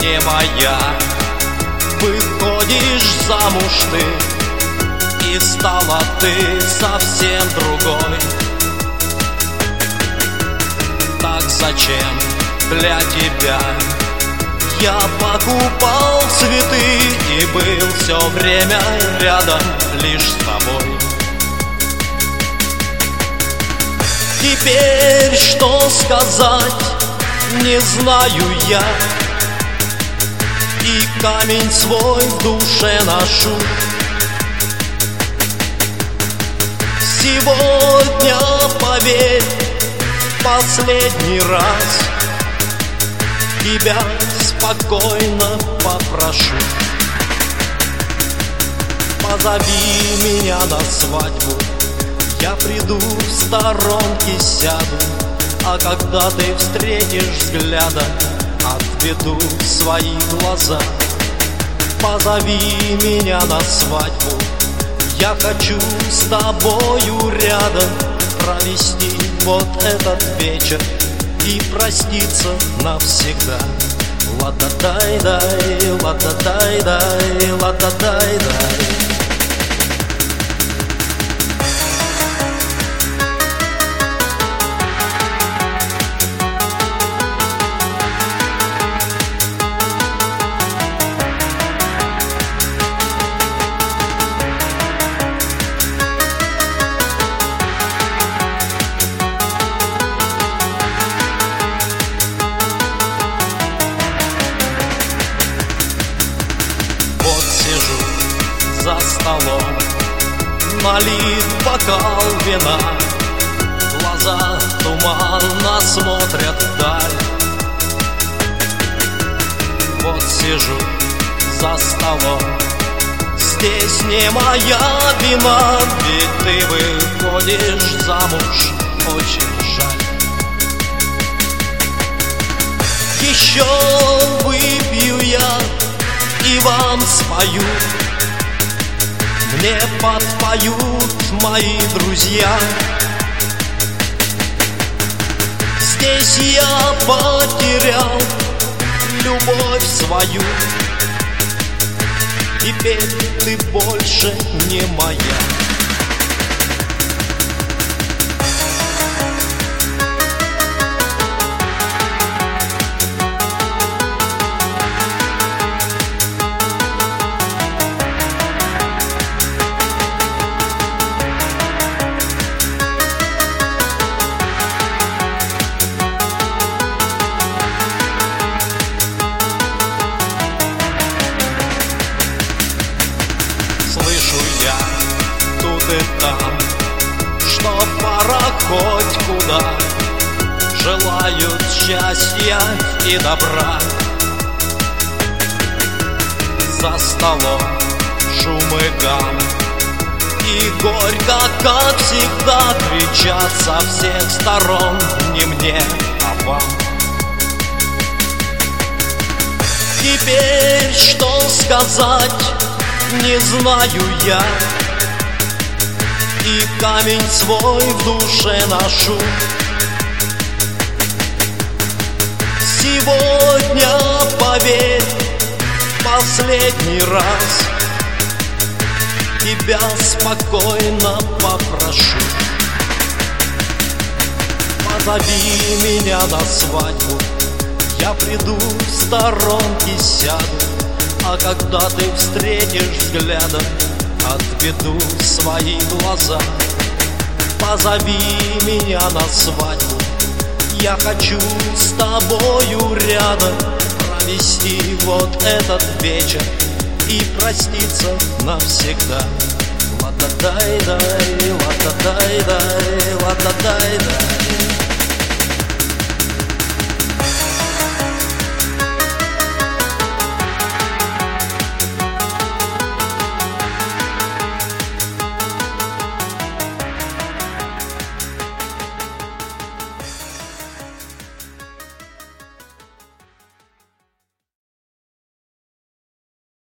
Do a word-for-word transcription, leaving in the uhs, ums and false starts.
не моя. Выходишь замуж ты, и стала ты совсем другой. Так зачем для тебя я покупал цветы и был все время рядом лишь с тобой? Теперь что сказать, не знаю я, и камень свой в душе ношу. Сегодня, поверь, последний раз тебя спокойно попрошу. Позови меня на свадьбу, я приду, в сторонке сяду, а когда ты встретишь взглядом, отведу свои глаза. Позови меня на свадьбу, я хочу с тобою рядом провести вот этот вечер и проститься навсегда. Ла-да-дай-дай, ла-да-дай-дай, ла-да-дай-дай. За столом налит бокал вина, глаза туманно смотрят вдаль. Вот сижу за столом, здесь не моя вина, ведь ты выходишь замуж, очень жаль. Еще выпью я и вам спою, мне подпоют мои друзья. Здесь я потерял любовь свою, теперь ты больше не моя. Тут и там, что пора хоть куда, желают счастья и добра. За столом шум и гам, и горько, как всегда, кричат со всех сторон не мне, а вам. Теперь что сказать, не знаю я, и камень свой в душе ношу. Сегодня, поверь, последний раз тебя спокойно попрошу. Позови меня на свадьбу, я приду, в сторонке сяду, а когда ты встретишь взглядом, отведу свои глаза. Позови меня на свадьбу, я хочу с тобою рядом провести вот этот вечер и проститься навсегда. Ла-да-дай-дай, ла-да-дай-дай, ла-да-дай-дай.